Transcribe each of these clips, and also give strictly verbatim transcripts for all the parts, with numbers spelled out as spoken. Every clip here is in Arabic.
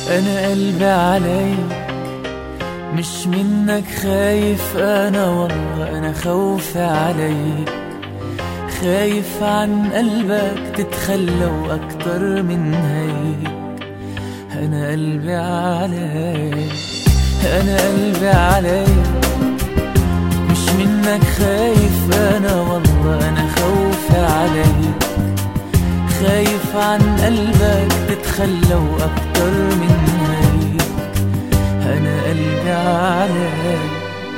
أنا قلبي عليك مش منك خايف، أنا والله أنا خوفي عليك، خايف عن قلبك تتخلى وأكتر من هيك. أنا قلبي عليك، أنا قلبي عليك مش منك خايف، أنا والله أنا خوفي عليك، خايف عن قلبك تتخلى وأكتر من هيك. أنا قلبي عليك.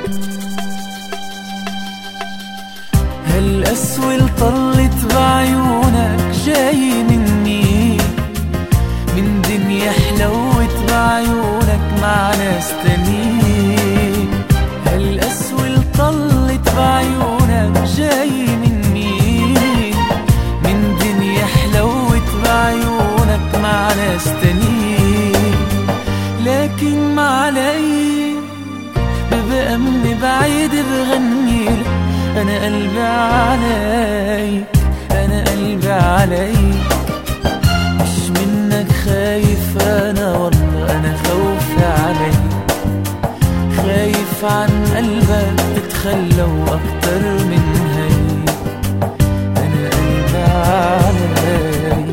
هالأسود طلت بعيونك جاي مني، من دنيا حلوت بعيونك مع ناس تانيين. هالأسود طلت بعيونك جاي مني، من دنيا حلوت بعيونك مع ناس تانيين. لكن ما علي ببقى من بعيد بغنيلك. أنا قلبي عليك، أنا قلبي عليك مش منك خايف، أنا والله أنا خوفي عليك، خايف عن قلبك تتخلى وأكتر من هيك. أنا قلبي عليك.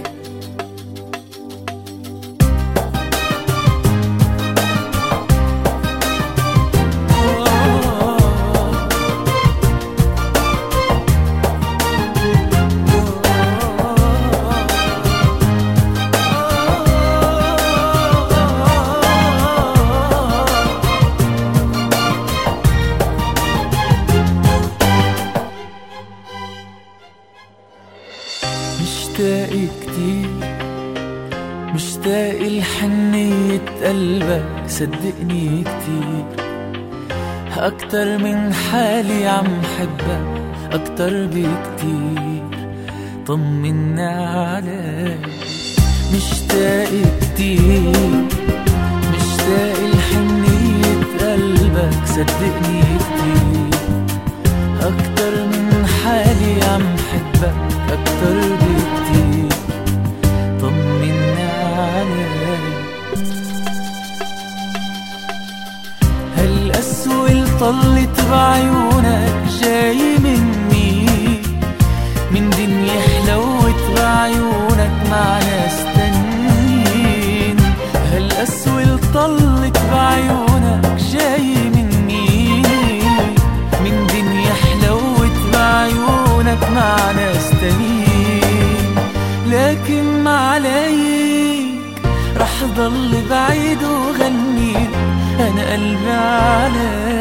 مشتاق كتير، مشتاق لحنية قلبك صدقني كتير، أكتر من حالي عم حبك أكتر بكتير. طمني عليك. مشتاق كتير، مشتاق لحنية قلبك صدقني كتير، أكتر من حالي عم حبك أكتر بكتير. طمني عليك. هالأسود طلت بعيونك جاي مني، من دنيا حلوت بعيونك مع ناس تانيين. هالأسود طلت بعيونك جاي مني، من دنيا حلوت بعيونك مع ناس تانيين. لكن ما عليك رح ضل بعيد وغنيلك. أنا قلبي عليك.